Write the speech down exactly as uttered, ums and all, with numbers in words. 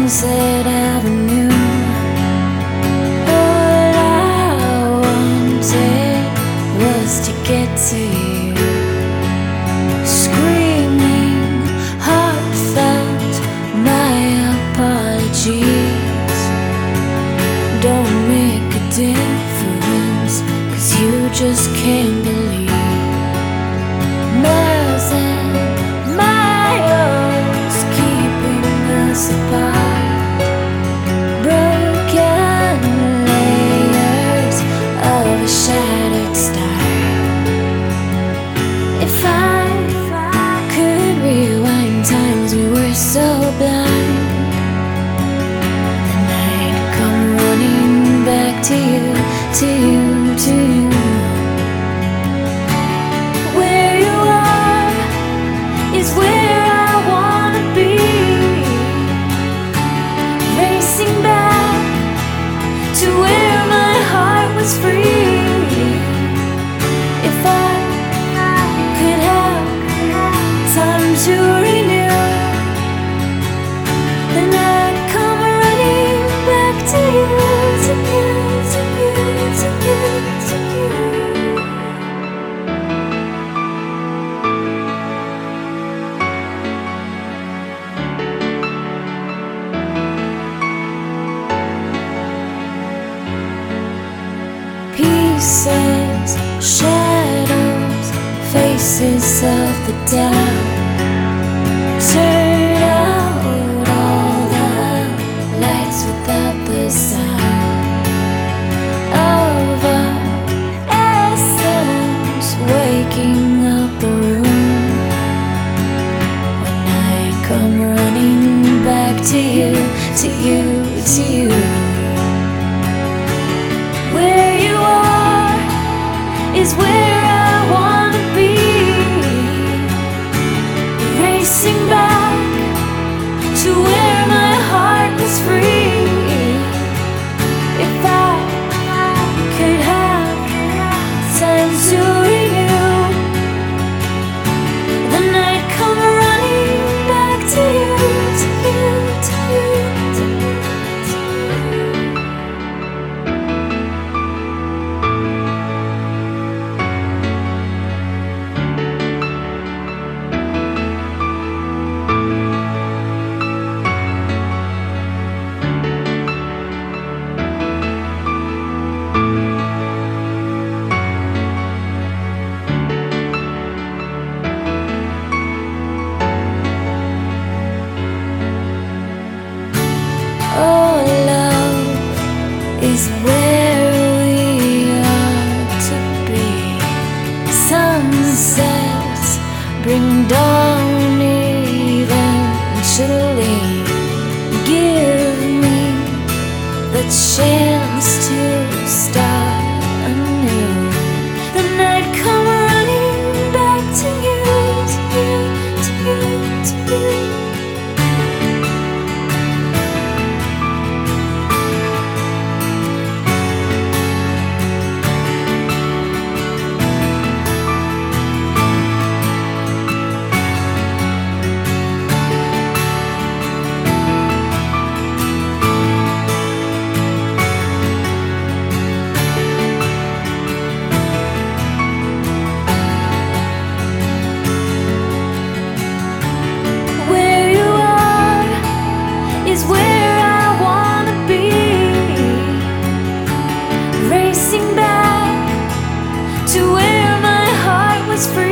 Sunset Avenue. All I wanted was to get to you, screaming heartfelt my apologies. Don't make a difference, 'cause you just can't believe. Miles and miles keeping us apart, broken layers of a shattered star. If I, if I could rewind times we were so blind, then I'd come running back to you, to you, to you. Is where I wanna be, racing back to where my heart was free. If I could have time to renew, then I'd come running back to you, to you, to you, to you, to you. Pieces, shadows, faces of the doubt. Turn out all the lights without the sound of our essence waking up the room. When I come running back to you, to you, to you. Where you are is where I wanna be, racing back to where my heart was free. If I could have time to renew, then I'd come running back to you, to you, to you, to you. Is where we are to be. Sunsets bring dawn eventually. Give me the chance to start anew. Then I'd come running back to you, to you, to you, to you. Is where I wanna be, racing back to where my heart was free.